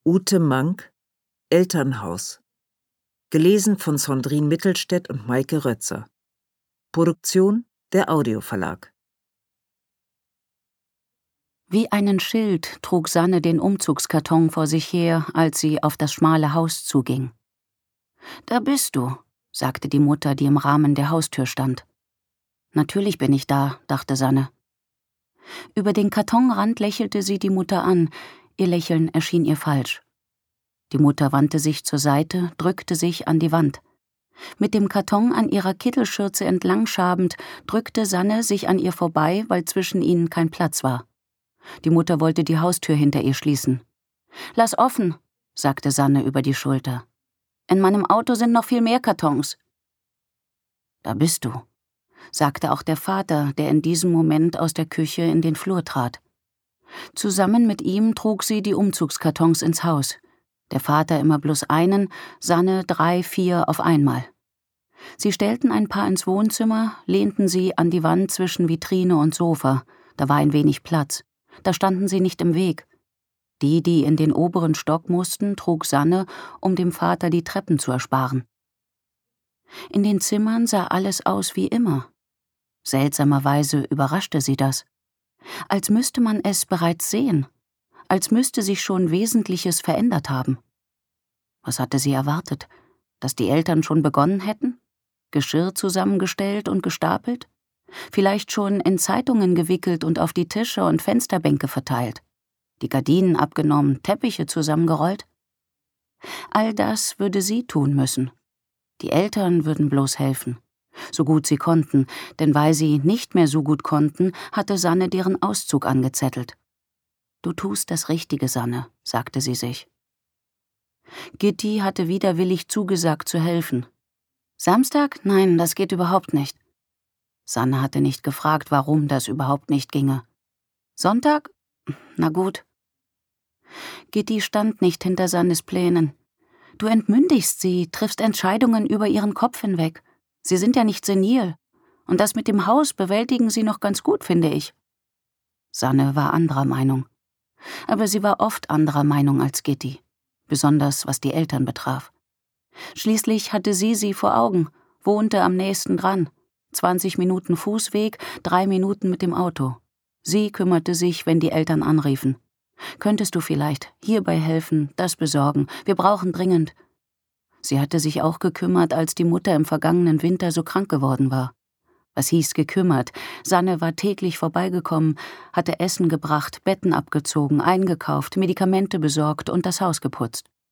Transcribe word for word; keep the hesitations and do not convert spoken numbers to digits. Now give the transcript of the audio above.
Ute Mank, Elternhaus. Gelesen von Sandrine Mittelstädt und Maike Rötzer. Produktion der Audioverlag. Wie einen Schild trug Sanne den Umzugskarton vor sich her, als sie auf das schmale Haus zuging. »Da bist du«, sagte die Mutter, die im Rahmen der Haustür stand. »Natürlich bin ich da«, dachte Sanne. Über den Kartonrand lächelte sie die Mutter an, ihr Lächeln erschien ihr falsch. Die Mutter wandte sich zur Seite, drückte sich an die Wand. Mit dem Karton an ihrer Kittelschürze entlang schabend, drückte Sanne sich an ihr vorbei, weil zwischen ihnen kein Platz war. Die Mutter wollte die Haustür hinter ihr schließen. »Lass offen«, sagte Sanne über die Schulter. »In meinem Auto sind noch viel mehr Kartons.« »Da bist du«, sagte auch der Vater, der in diesem Moment aus der Küche in den Flur trat. Zusammen mit ihm trug sie die Umzugskartons ins Haus. Der Vater immer bloß einen, Sanne drei, vier auf einmal. Sie stellten ein paar ins Wohnzimmer, lehnten sie an die Wand zwischen Vitrine und Sofa. Da war ein wenig Platz. Da standen sie nicht im Weg. Die, die in den oberen Stock mussten, trug Sanne, um dem Vater die Treppen zu ersparen. In den Zimmern sah alles aus wie immer. Seltsamerweise überraschte sie das. Als müsste man es bereits sehen. Als müsste sich schon Wesentliches verändert haben. Was hatte sie erwartet? Dass die Eltern schon begonnen hätten? Geschirr zusammengestellt und gestapelt? Vielleicht schon in Zeitungen gewickelt und auf die Tische und Fensterbänke verteilt? Die Gardinen abgenommen, Teppiche zusammengerollt? All das würde sie tun müssen. Die Eltern würden bloß helfen. So gut sie konnten, denn weil sie nicht mehr so gut konnten, hatte Sanne deren Auszug angezettelt. »Du tust das Richtige, Sanne«, sagte sie sich. Gitti hatte widerwillig zugesagt zu helfen. »Samstag? Nein, das geht überhaupt nicht.« Sanne hatte nicht gefragt, warum das überhaupt nicht ginge. »Sonntag? Na gut.« Gitti stand nicht hinter Sannes Plänen. »Du entmündigst sie, triffst Entscheidungen über ihren Kopf hinweg. Sie sind ja nicht senil. Und das mit dem Haus bewältigen sie noch ganz gut, finde ich.« Sanne war anderer Meinung. Aber sie war oft anderer Meinung als Gitti, besonders was die Eltern betraf. Schließlich hatte sie sie vor Augen, wohnte am nächsten dran. zwanzig Minuten Fußweg, drei Minuten mit dem Auto. Sie kümmerte sich, wenn die Eltern anriefen. »Könntest du vielleicht hierbei helfen, das besorgen? Wir brauchen dringend.« Sie hatte sich auch gekümmert, als die Mutter im vergangenen Winter so krank geworden war. Was hieß gekümmert? Sanne war täglich vorbeigekommen, hatte Essen gebracht, Betten abgezogen, eingekauft, Medikamente besorgt und das Haus geputzt.